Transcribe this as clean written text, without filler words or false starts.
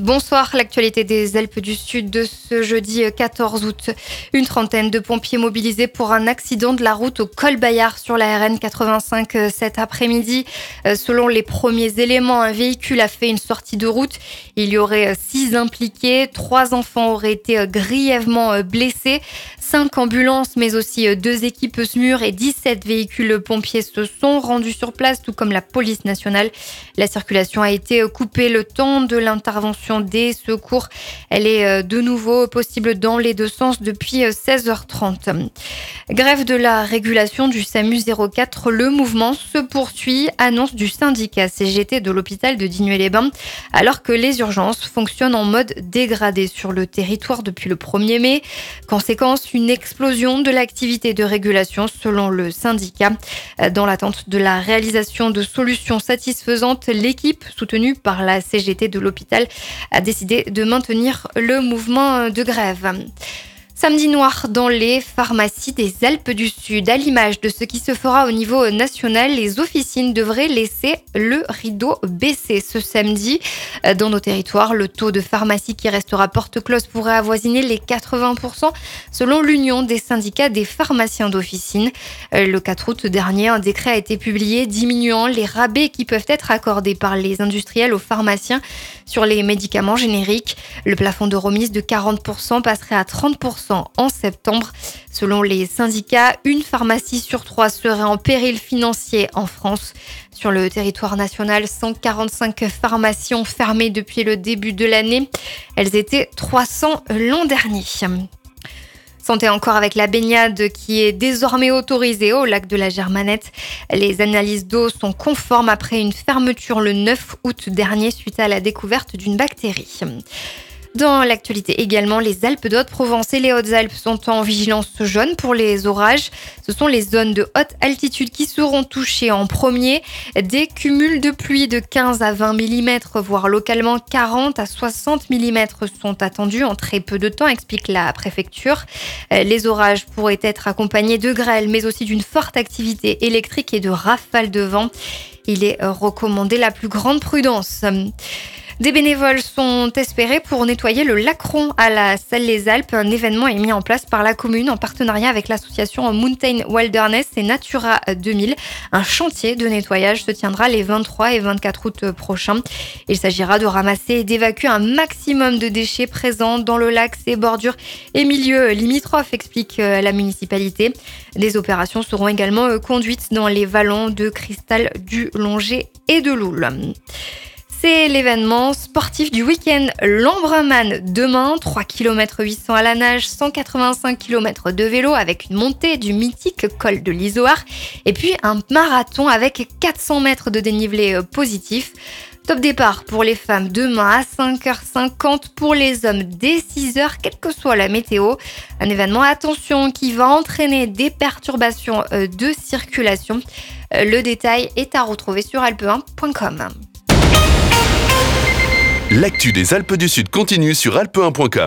Bonsoir, l'actualité des Alpes du Sud de ce jeudi 14 août. Une trentaine de pompiers mobilisés pour un accident de la route au col Bayard sur la RN 85 cet après-midi. Selon les premiers éléments, un véhicule a fait une sortie de route. Il y aurait 6 impliqués, 3 enfants auraient été grièvement blessés. 5 ambulances, mais aussi 2 équipes SMUR et 17 véhicules pompiers se sont rendus sur place, tout comme la police nationale. La circulation a été coupée le temps de l'intervention des secours. Elle est de nouveau possible dans les deux sens depuis 16h30. Grève de la régulation du SAMU 04, le mouvement se poursuit, annonce du syndicat CGT de l'hôpital de Digne-les-Bains, alors que les urgences fonctionnent en mode dégradé sur le territoire depuis le 1er mai. Conséquence, une explosion de l'activité de régulation selon le syndicat. Dans l'attente de la réalisation de solutions satisfaisantes, l'équipe soutenue par la CGT de l'hôpital a décidé de maintenir le mouvement de grève. Samedi noir dans les pharmacies des Alpes du Sud. À l'image de ce qui se fera au niveau national, les officines devraient laisser le rideau baissé ce samedi. Dans nos territoires, le taux de pharmacie qui restera porte close pourrait avoisiner les 80% selon l'Union des syndicats des pharmaciens d'officine. Le 4 août dernier, un décret a été publié diminuant les rabais qui peuvent être accordés par les industriels aux pharmaciens sur les médicaments génériques. Le plafond de remise de 40% passerait à 30% en septembre. Selon les syndicats, une pharmacie sur 3 serait en péril financier en France. Sur le territoire national, 145 pharmacies ont fermé depuis le début de l'année. Elles étaient 300 l'an dernier. Santé encore avec la baignade qui est désormais autorisée au lac de la Germanette. Les analyses d'eau sont conformes après une fermeture le 9 août dernier suite à la découverte d'une bactérie. Dans l'actualité également, les Alpes de Haute-Provence et les Hautes-Alpes sont en vigilance jaune pour les orages. Ce sont les zones de haute altitude qui seront touchées en premier. Des cumuls de pluie de 15 à 20 mm, voire localement 40 à 60 mm sont attendus en très peu de temps, explique la préfecture. Les orages pourraient être accompagnés de grêle, mais aussi d'une forte activité électrique et de rafales de vent. Il est recommandé la plus grande prudence. Des bénévoles sont espérés pour nettoyer le Lacron à la Salle-les-Alpes. Un événement est mis en place par la commune en partenariat avec l'association Mountain Wilderness et Natura 2000. Un chantier de nettoyage se tiendra les 23 et 24 août prochains. Il s'agira de ramasser et d'évacuer un maximum de déchets présents dans le lac, ses bordures et milieux limitrophes, explique la municipalité. Des opérations seront également conduites dans les vallons de Cristal, du Longet et de l'Oule. C'est l'événement sportif du week-end Lambreman. Demain, 3 km 800 à la nage, 185 km de vélo avec une montée du mythique col de l'Izoard. Et puis un marathon avec 400 mètres de dénivelé positif. Top départ pour les femmes demain à 5h50, pour les hommes dès 6h, quelle que soit la météo. Un événement, attention, qui va entraîner des perturbations de circulation. Le détail est à retrouver sur alpe1.com. L'actu des Alpes du Sud continue sur alpe1.com.